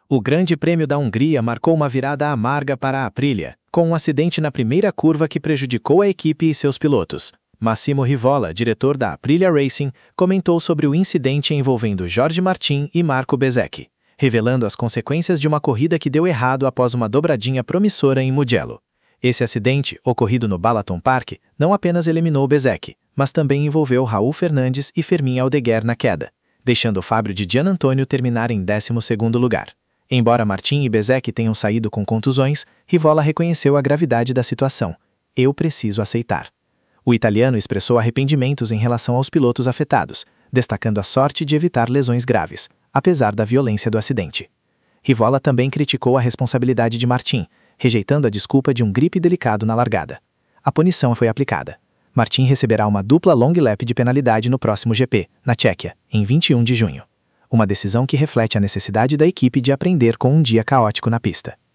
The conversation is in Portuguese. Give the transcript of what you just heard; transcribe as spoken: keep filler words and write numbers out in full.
O Grande Prêmio da Hungria marcou uma virada amarga para a Aprilia, com um acidente na primeira curva que prejudicou a equipe e seus pilotos. Massimo Rivola, diretor da Aprilia Racing, comentou sobre o incidente envolvendo Jorge Martin e Marco Bezzecchi, revelando as consequências de uma corrida que deu errado após uma dobradinha promissora em Mugello. Esse acidente, ocorrido no Balaton Park, não apenas eliminou Bezzecchi, mas também envolveu Raul Fernandes e Fermín Aldeguer na queda, deixando Fábio Di Giannantonio terminar em décimo segundo lugar. Embora Martin e Bezzecchi tenham saído com contusões, Rivola reconheceu a gravidade da situação. Eu preciso aceitar. O italiano expressou arrependimentos em relação aos pilotos afetados, destacando a sorte de evitar lesões graves, apesar da violência do acidente. Rivola também criticou a responsabilidade de Martin, rejeitando a desculpa de um gripe delicado na largada. A punição foi aplicada. Martin receberá uma dupla long lap de penalidade no próximo G P, na Tchequia, em vinte e um de junho. Uma decisão que reflete a necessidade da equipe de aprender com um dia caótico na pista.